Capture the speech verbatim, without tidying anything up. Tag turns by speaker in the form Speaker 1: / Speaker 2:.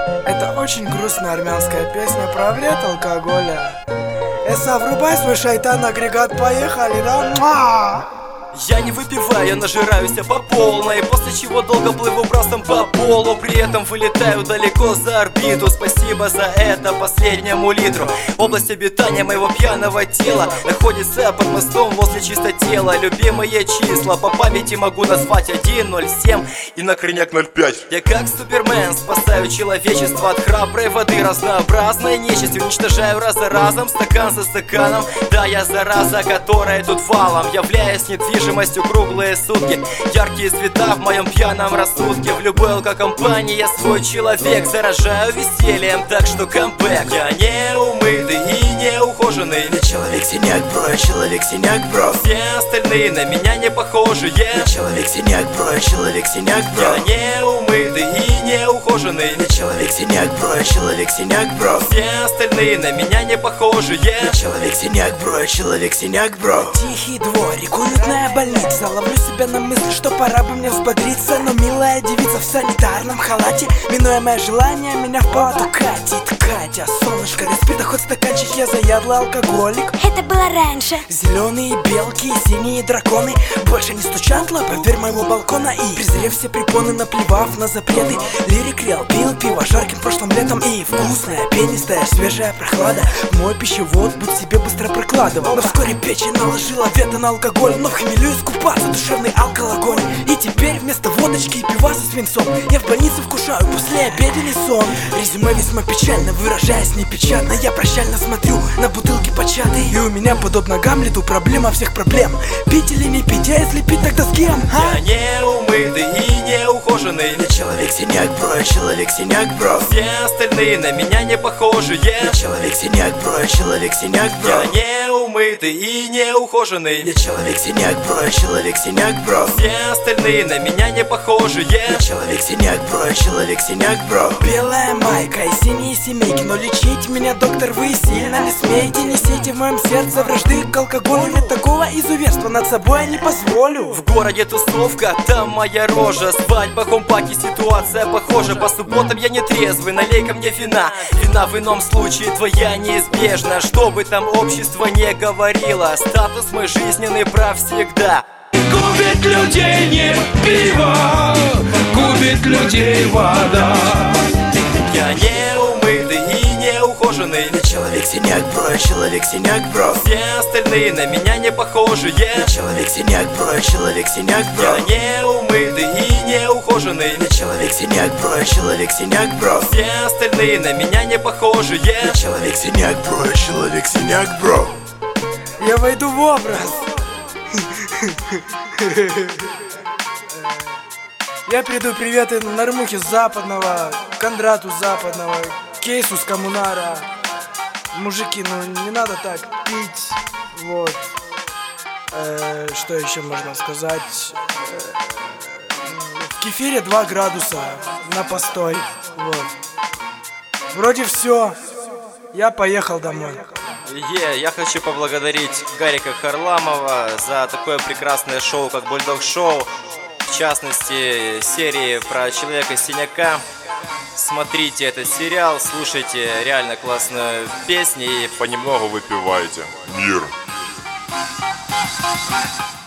Speaker 1: Это очень грустная армянская песня про вред алкоголя. Эса, врубай свой шайтан-агрегат, поехали, да? Муа!
Speaker 2: Я не выпиваю, я нажираюсь по полной, после чего долго плыву брасом по полу, при этом вылетаю далеко за орбиту. Спасибо за это последнему литру. Область обитания моего пьяного тела находится под мостом возле чистотела. Любимые числа по памяти могу назвать один, ноль семь и на крайняк ноль пять. Я как Супермен спасаю человечество от храброй воды, разнообразной нечисти уничтожаю раз за разом, стакан за стаканом. Да, я зараза, которая тут валом, являясь недвижимостью круглые сутки. Яркие цвета в моем пьяном рассудке. В любой алкокомпании я свой человек, заражаю весельем, так что камбэк. Я не умытый и не ухоженный,
Speaker 1: я человек-синяк, бро, я человек-синяк, бро.
Speaker 2: Все остальные на меня не похожи.
Speaker 1: Я человек-синяк, бро, я человек-синяк, бро.
Speaker 2: Я не умытый и не ухоженный,
Speaker 1: я человек-синяк, бро, я человек-синяк, бро.
Speaker 2: Все остальные на меня не похожи.
Speaker 1: Я человек-синяк, бро, я человек-синяк, бро. Тихий дворик, уютная больница. Ловлю себя на мысли, что пора бы мне взбодриться. Но милая девица в санитарном халате, минуя мое желание, меня в палату катит. Катя, солнышко, респита, хоть стаканчик, я заядлый алкоголик.
Speaker 3: Это было раньше.
Speaker 1: Зеленые белки, синие драконы больше не стучат лапы в дверь моего балкона. И, презрев все препоны, наплевав на запреты, лирик рел, пил пиво жарким прошлым летом. И вкусная, пенистая, свежая прохлада мой пищевод будь себе быстро прокладывал. Но вскоре печень наложила вето на алкоголь, но в хмелю искупаться душевный алкоголь. И теперь вместо водочки и пива со свинцом я в больнице вкушаю послеобеденный сон. Резюме весьма печально, выражаясь непечатно, я прощально смотрю на бутылки початые. И у меня, подобно Гамлету, проблема всех проблем: пить или не пить, а если пить, тогда с кем?
Speaker 2: А? Я не умытый и не ухоженный,
Speaker 1: я человек-синяк, бро, я человек-синяк, бро.
Speaker 2: Все остальные на меня не похожи.
Speaker 1: Я человек-синяк, бро, я человек-синяк, бро.
Speaker 2: Я не умытый и не ухоженный,
Speaker 1: я человек-синяк, бро, я человек-синяк, бро.
Speaker 2: Все остальные на меня не похожи.
Speaker 1: Я человек-синяк, бро, я человек-синяк, бро. Белая майка и синие семейки, но лечить меня, доктор, вы сильно не смейте. Несите в моем сердце вражды к алкоголю, ведь такого изуверства над собой я не позволю.
Speaker 2: В городе тусовка, там моя рожа, свадьба, хомпаки, ситуация похожа. По субботам я не трезвый, налей ко мне вина. Вина в ином случае твоя неизбежна. Что бы там общество не говорило, статус мой жизненный прав всегда.
Speaker 4: Губит людей не пиво, губит людей вода.
Speaker 2: Я не умытый и не ухоженный,
Speaker 1: я человек-синяк, бро, я человек-синяк, бро.
Speaker 2: Все остальные на меня не похожи.
Speaker 1: Я человек-синяк, бро, я человек-синяк, бро.
Speaker 2: Я не умытый и не ухоженный,
Speaker 1: я человек-синяк, бро, я человек-синяк, бро.
Speaker 2: Все остальные на меня не похожи.
Speaker 1: Я человек-синяк, бро, я человек-синяк, бро. Я войду в образ. Я передаю приветы Нормухе Западного, Кондрату Западного, Кейсу с Коммунара. Мужики, ну не надо так пить. Вот. Э, что еще можно сказать? В кефире два градуса на постой. Вот. Вроде все. Я поехал домой.
Speaker 2: Е, я хочу поблагодарить Гарика Харламова за такое прекрасное шоу, как Бульдог Шоу. В частности, серии про Человека-синяка. Смотрите этот сериал, слушайте реально классные песни и
Speaker 5: понемногу выпивайте. Мир.